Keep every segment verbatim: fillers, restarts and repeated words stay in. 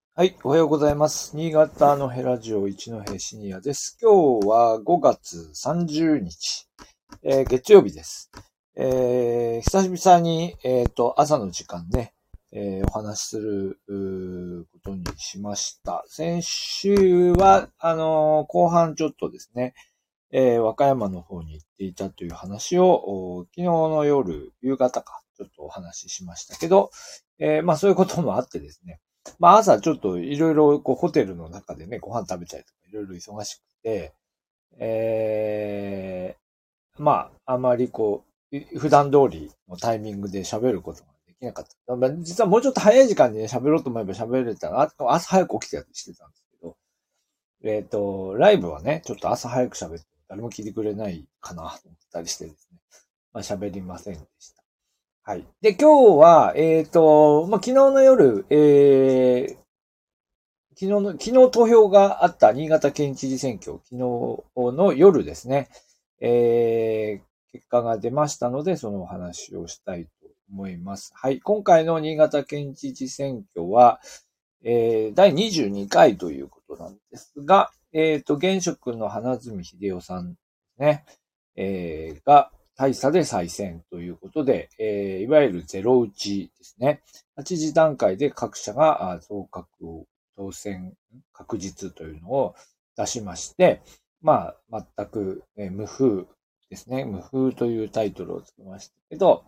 はい、おはようございます。新潟のヘラジオ一戸シニアです。今日はごがつさんじゅうにち、えー月曜日です。えー久々に、えっと、朝の時間ね、えーお話しするうーことにしました。先週は、あのー後半ちょっとですね、えー和歌山の方に行っていたという話を、お昨日の夜、夕方か、ちょっとお話ししましたけど、えーまあそういうこともあってですね、まあ朝ちょっといろいろこうホテルの中でね、ご飯食べたりとかいろいろ忙しくて、えー、まああまりこう、い普段通りのタイミングで喋ることができなかった。まあ、実はもうちょっと早い時間にね、喋ろうと思えば喋れたら、あ朝早く起きてたりしてたんですけど、えっと、ライブはね、ちょっと朝早く喋って誰も聞いてくれないかなと思ったりしてですね、まあ喋りませんでした。はい。で、今日は、えっと、まあ昨日の夜、えー、昨日の、昨日投票があった新潟県知事選挙、昨日の夜ですね、えー、結果が出ましたので、そのお話をしたいと思います。はい。今回の新潟県知事選挙は、えー、だいにじゅうにかいということなんですが、えっと、現職の花角秀夫さんね、えー、が大差で再選ということで、えー、いわゆるゼロ打ちですね。はちじ段階で各社があ増額を当選確実というのを出しまして、まあ、全く、えー無風ですね。無風というタイトルをつけましたけど、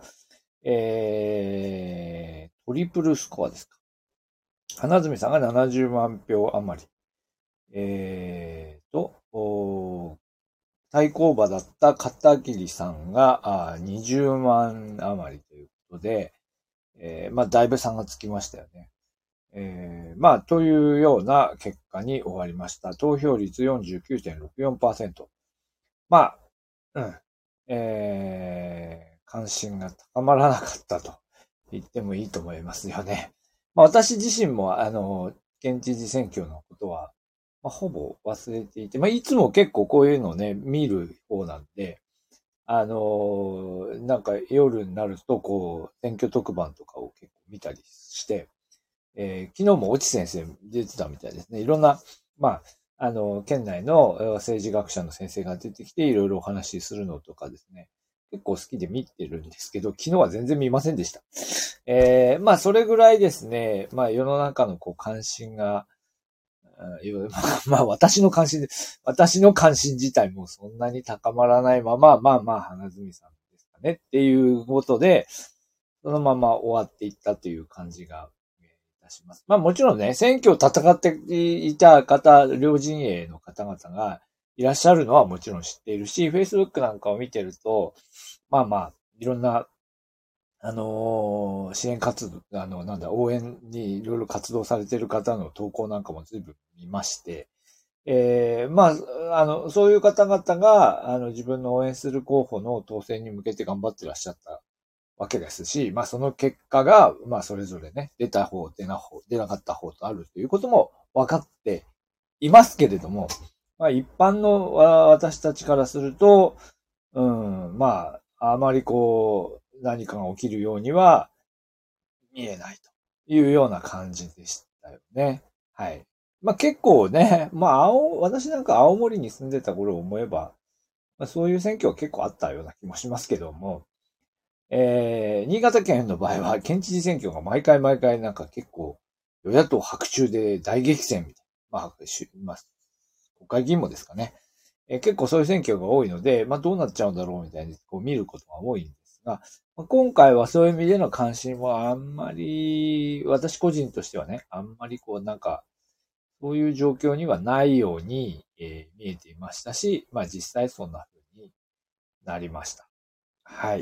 えー、トリプルスコアですか。花角さんがななじゅうまん票余り。えーと、おー対抗馬だった片桐さんがあーにじゅうまん余りということで、えーまあ、だいぶ差がつきましたよね。えーまあ、というような結果に終わりました。投票率 よんじゅうきゅうてんろくよんパーセント。まあ、うん。えー、関心が高まらなかったと言ってもいいと思いますよね。まあ、私自身も、あの、県知事選挙のことは、まあ、ほぼ忘れていて、まあ、いつも結構こういうのをね、見る方なんで、あの、なんか夜になると、こう、選挙特番とかを結構見たりして、えー昨日も越智先生出てたみたいですね。いろんな、まあ、あの、県内のえー政治学者の先生が出てきて、いろいろお話しするのとかですね。結構好きで見てるんですけど、昨日は全然見ませんでした。えーまあ、それぐらいですね、まあ、世の中のこう関心が、あいわまあ、私の関心で、私の関心自体もそんなに高まらないまま、まあまあ、花角さんですかねっていうことで、そのまま終わっていったという感じがいたします。まあもちろんね、選挙を戦っていた方、両陣営の方々がいらっしゃるのはもちろん知っているし、Facebook なんかを見てると、まあまあ、いろんな、あのー支援活動、あの、なんだ、応援にいろいろ活動されている方の投稿なんかも随分見まして、えー、まあ、あの、そういう方々が、あの、自分の応援する候補の当選に向けて頑張ってらっしゃったわけですし、まあその結果が、まあそれぞれね、出た方、出な方、出なかった方とあるということも分かっていますけれども、まあ一般の私たちからすると、うん、まあ、あまりこう、何かが起きるようには見えないというような感じでしたよね。はい。まあ結構ね、まあ青、私なんか青森に住んでた頃を思えば、まあそういう選挙は結構あったような気もしますけども、えー、新潟県の場合は、県知事選挙が毎回毎回なんか結構、与野党白昼で大激戦みたいな。まあ、しまあ、国会議員もですかね。えー結構そういう選挙が多いので、まあどうなっちゃうんだろうみたいにこう見ることが多いんですが、まあ、今回はそういう意味での関心はあんまり、私個人としてはね、あんまりこうなんか、そういう状況にはないように、えー見えていましたし、まあ実際そんな風になりました。はい。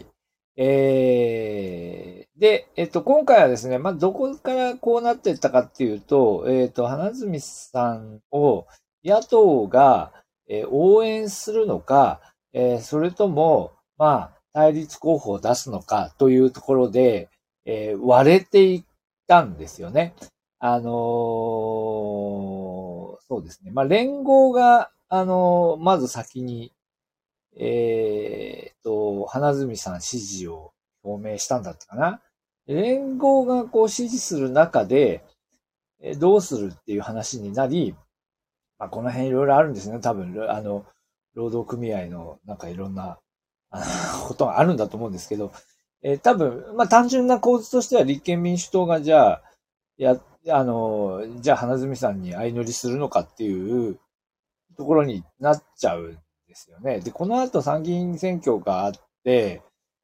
えー、で、えっと、今回はですね、まあ、どこからこうなっていったかっていうと、えっと、花角さんを野党が、えー応援するのか、えーそれとも、まあ、対立候補を出すのかというところで、えー割れていったんですよね。あのーそうですね。まあ、連合が、あのーまず先にえーと、花角さん支持を表明したんだったかな。連合がこう支持する中で、 えどうするっていう話になり、まあ、この辺いろいろあるんですね。多分、あの、労働組合のなんかいろんな、あの、ことがあるんだと思うんですけど、えー多分、まあ、単純な構図としては立憲民主党がじゃあ、や、あの、じゃあ花角さんに相乗りするのかっていうところになっちゃうんですよね。で、この後参議院選挙があって、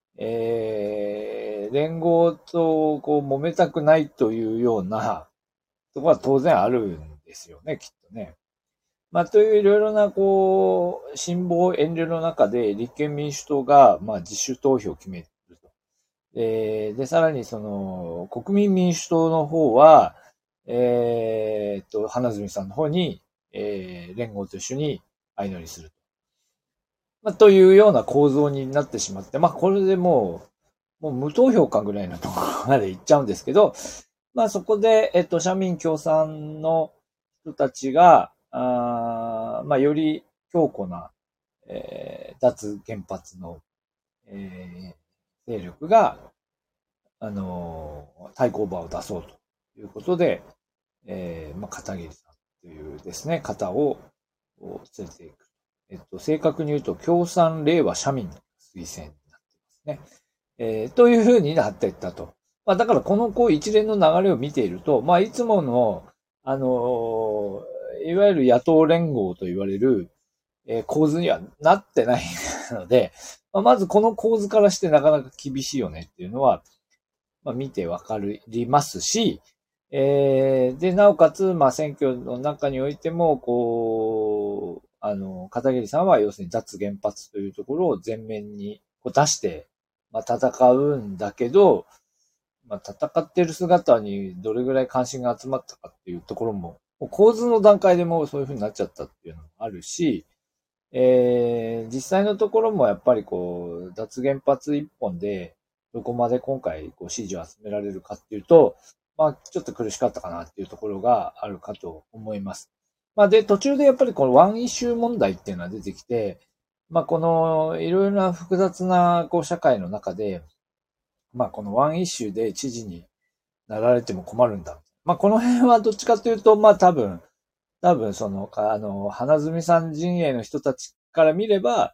えー、連合とこう揉めたくないというようなところは当然あるんですよね、きっとね。まあ、といういろいろな、こう、辛抱遠慮の中で、立憲民主党が、まあ、自主投票を決めると。えーで、さらに、その、国民民主党の方は、えーっと、花角さんの方に、えー連合と一緒に相乗りすると。まあ、というような構造になってしまって、まあ、これでもう、もう無投票かぐらいのところまで行っちゃうんですけど、まあ、そこで、えっと、社民共産の人たちが、あまあ、より強固な、えー、脱原発の、えー、勢力が、あのー、対抗馬を出そうということで、えー、まあ、片桐さんというですね、方を連れていく。えっと、正確に言うと、共産、令和、社民の推薦になっていますね。えー、というふうになっていったと。まあ、だからこのこう一連の流れを見ていると、まあ、いつもの、あのー、いわゆる野党連合と言われる、えー、構図にはなってないので、まあ、まずこの構図からしてなかなか厳しいよねっていうのは、まあ、見てわかりますし、えー、で、なおかつ、まあ、選挙の中においても、こう、あの、片桐さんは要するに脱原発というところを前面にこう出して、まあ、戦うんだけど、まあ、戦っている姿にどれぐらい関心が集まったかっていうところも、もう構図の段階でもうそういうふうになっちゃったっていうのもあるし、えー、実際のところもやっぱりこう、脱原発一本で、どこまで今回こう支持を集められるかっていうと、まあ、ちょっと苦しかったかなっていうところがあるかと思います。まあ、で、途中でやっぱりこのワンイシュー問題っていうのが出てきて、まあ、このいろいろな複雑なこう社会の中で、まあ、このワンイシューで知事になられても困るんだ。まあ、この辺はどっちかというと、まあ、多分、多分、その、あの、花角さん陣営の人たちから見れば、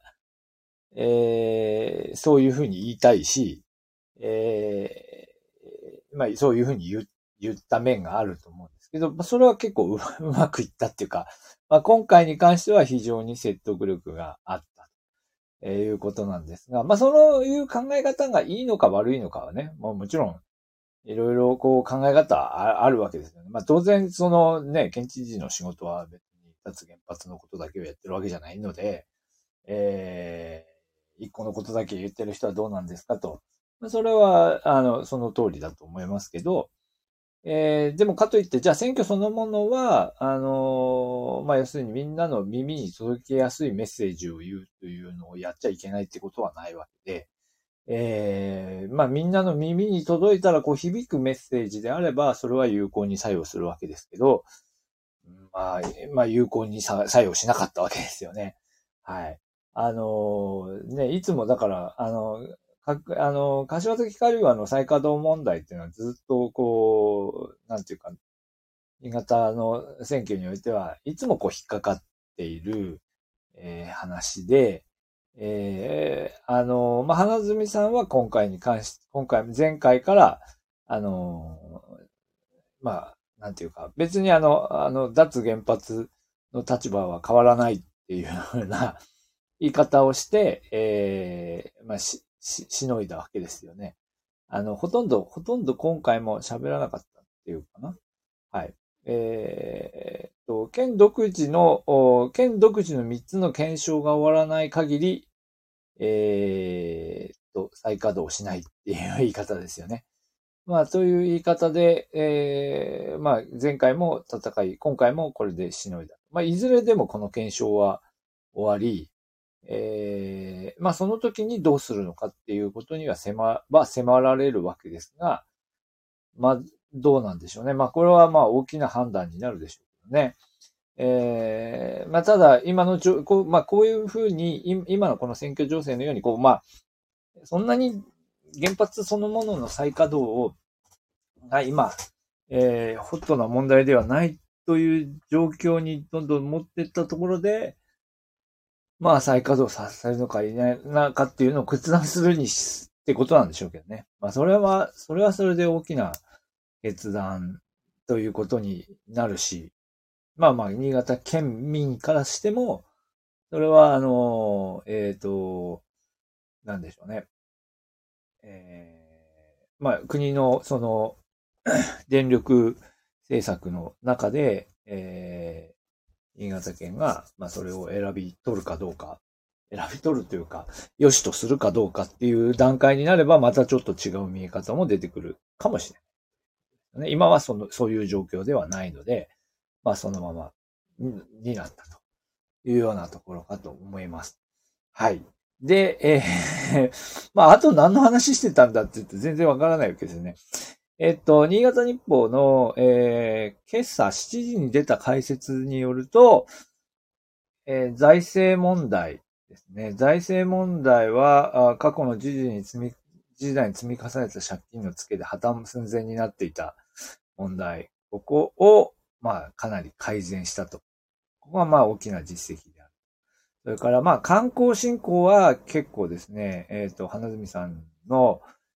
えー、そういうふうに言いたいし、えー、まあ、そういうふうに言言った面があると思うんですけど、まあ、それは結構うまうまくいったっていうか、まあ、今回に関しては非常に説得力があったということなんですが、まあ、そういう考え方がいいのか悪いのかはね、もうもちろん、いろいろこう考え方ああるわけですよね。まあ当然そのね、県知事の仕事は別に脱原発のことだけをやってるわけじゃないので、えー、一個のことだけ言ってる人はどうなんですかと。それは、あの、その通りだと思いますけど、えー、でもかといって、じゃあ選挙そのものは、あのーまあ、要するにみんなの耳に届けやすいメッセージを言うというのをやっちゃいけないってことはないわけで、えー、まあみんなの耳に届いたらこう響くメッセージであれば、それは有効に作用するわけですけど、まあ、まあ有効に作用しなかったわけですよね。はい。あのーね、いつもだから、あの、かあの、柏崎刈羽の再稼働問題っていうのはずっとこう、なんていうか、新潟の選挙においては、いつもこう引っかかっている、えー話で、えー、あの、まあ、花角さんは今回に関し、今回、前回から、あの、まあ、なんていうか、別にあの、あの、脱原発の立場は変わらないっていうふうな言い方をして、えー、まあ、し、し、しのいだわけですよね。あの、ほとんど、ほとんど今回も喋らなかったっていうかな。はい。えー、と、県独自の、県独自のみっつの検証が終わらない限り、えー、と、再稼働しないっていう言い方ですよね。まあ、という言い方で、えー、まあ、前回も戦い、今回もこれでしのいだ。まあ、いずれでもこの検証は終わり、えー、まあ、その時にどうするのかっていうことには迫、は迫られるわけですが、まあ、どうなんでしょうね。まあ、これはまあ、大きな判断になるでしょうけどね。えー、まあ、ただ、今のじょ、こう、まあ、こういうふうに、今のこの選挙情勢のように、こう、まあ、そんなに原発そのものの再稼働を、が今、 えー、ホットな問題ではないという状況にどんどん持っていったところで、まあ再稼働させるのかいないのかっていうのを決断するにし、ってことなんでしょうけどね。まあそれは、それはそれで大きな決断ということになるし、まあまあ、新潟県民からしても、それは、あの、えっと、なんでしょうね。えー、まあ、国の、その、電力政策の中で、えー、新潟県が、まあ、それを選び取るかどうか、選び取るというか、良しとするかどうかっていう段階になれば、またちょっと違う見え方も出てくるかもしれない。今はその、そういう状況ではないので、まあ、そのままになったというようなところかと思います。はい。で、えー、まあ、あと何の話してたんだって言って全然わからないわけですね。えっと、新潟日報の、えー、今朝しちじに出た解説によると、えー、財政問題ですね。財政問題は、過去の時事に積み、時代に積み重ねた借金の付けで破綻寸前になっていた問題。ここを、まあ、かなり改善したと。ここはまあ大きな実績である。それからまあ観光振興は結構ですね、えっと、花住さんの、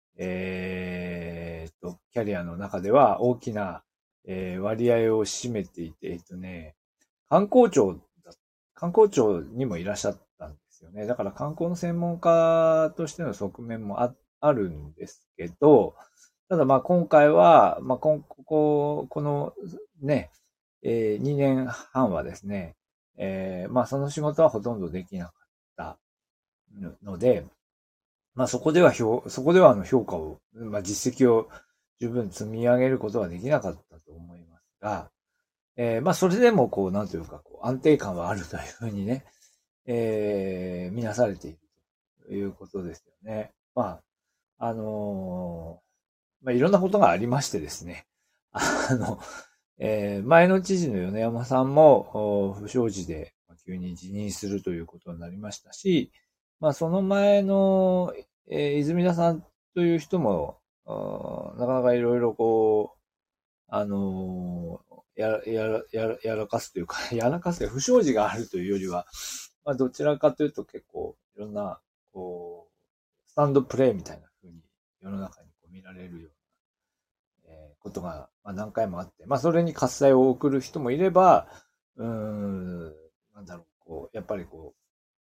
えっと、キャリアの中では大きな、えー割合を占めていて、えっとね、観光庁だ、観光庁にもいらっしゃったんですよね。だから観光の専門家としての側面もあ、あるんですけど、ただまあ今回は、まあここ、このね、えー、にねんはんはですね、えー、まあその仕事はほとんどできなかったので、まあそこでは評、そこではあの評価を、まあ実績を十分積み上げることはできなかったと思いますが、えー、まあそれでもこう、なんというか、こう安定感はあるというふうにね、えー、見なされているということですよね。まあ、あのー、まあいろんなことがありましてですね、あの、えー前の知事の米山さんも不祥事で急に辞任するということになりましたし、まあその前の、えー泉田さんという人も、なかなかいろいろこう、あのーやら、やら、やら、やらかすというか、やらかすというか不祥事があるというよりは、まあどちらかというと結構いろんな、こう、スタンドプレイみたいな風に世の中にこう見られるようなえーことが、まあ、何回もあって、まあ、それに喝采を送る人もいれば、うーん、なんだろう、こう、やっぱりこ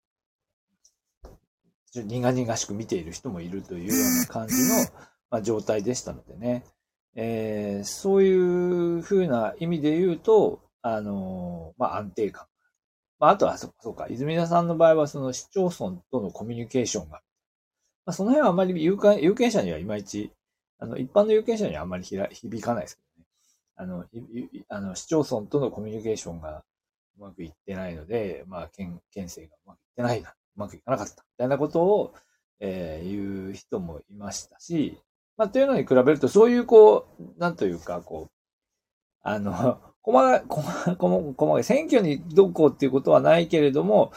う、苦々しく見ている人もいるというような感じの、まあ、状態でしたのでね。えー、そういうふうな意味で言うと、あのーまあ、安定感。まあ、あとは、そそうか、泉田さんの場合は、その市町村とのコミュニケーションが、まあ、その辺はあまり有権有権者にはいまいち、あの、一般の有権者にはあまりひら響かないですけどね。あの、いあの、市町村とのコミュニケーションがうまくいってないので、まあ、県、県政がうまくいってないな、うまくいかなかった、みたいなことを、えー、言う人もいましたし、まあ、というのに比べると、そういう、こう、なんというか、こう、あの、細かい、細かい、細かい、選挙にどうこうっていうことはないけれども、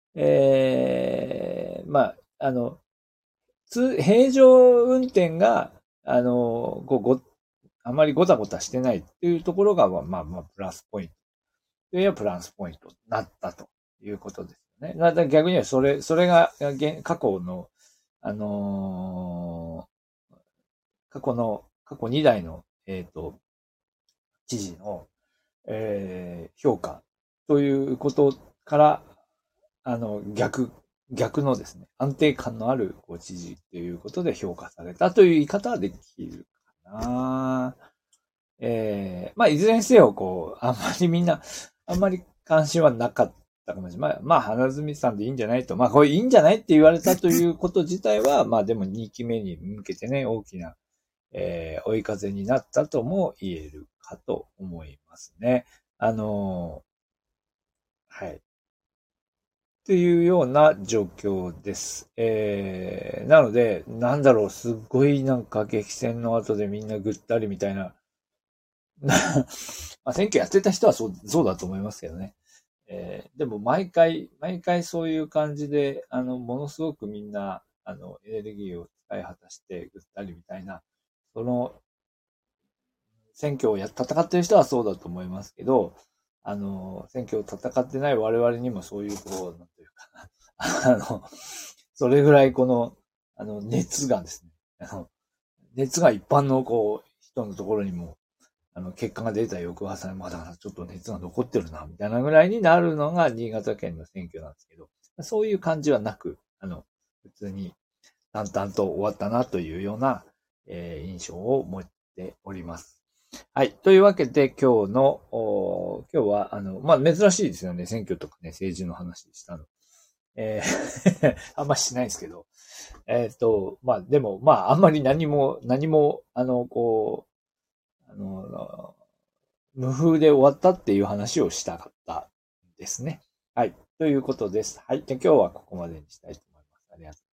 えー、まあ、あの、通、平常運転が、あの、こう、ご、あまりごたごたしてないっていうところが、まあまあ、まあプラスポイント。というプラスポイントになったということですよね。だから逆にはそれ、それが現過去の、あのー過去の、過去にだいの、えっ、と、知事の、えー評価ということから、あの、逆、逆のですね、安定感のあるこう知事ということで評価されたという言い方はできるかな。えー、まあ、いずれにせよ、こう、あんまりみんな、あんまり関心はなかったかもしれない。まあ、まあ、花住さんでいいんじゃないと。まあ、これいいんじゃないって言われたということ自体は、まあ、でもにきめに向けてね、大きな、えー、追い風になったとも言えるかと思いますね。あのーはい。っていうような状況です。えー、なので、なんだろう、すっごいなんか激戦の後でみんなぐったりみたいな。まあ、選挙やってた人はそう、そうだと思いますけどね。えー、でも毎回、毎回そういう感じで、あの、ものすごくみんな、あの、エネルギーを使い果たしてぐったりみたいな、その、 選挙をや、戦ってる人はそうだと思いますけど、あの、選挙を戦ってない我々にもそういう、こう、なんというか、あの、それぐらいこの、あの、熱がですね、あの、熱が一般の、こう、人のところにも、あの、結果が出た翌朝に、まだちょっと熱が残ってるな、みたいなぐらいになるのが新潟県の選挙なんですけど、そういう感じはなく、あの、普通に淡々と終わったなというような、えー、印象を持っております。はい。というわけで、今日の、今日は、あの、まあ、珍しいですよね。選挙とかね、政治の話でしたの。えー、あんましないですけど。えっと、まあ、でも、まあ、あんまり何も、何も、あの、こう、あの、無風で終わったっていう話をしたかったですね。はい。ということです。はい。で今日はここまでにしたいと思います。ありがとうございます。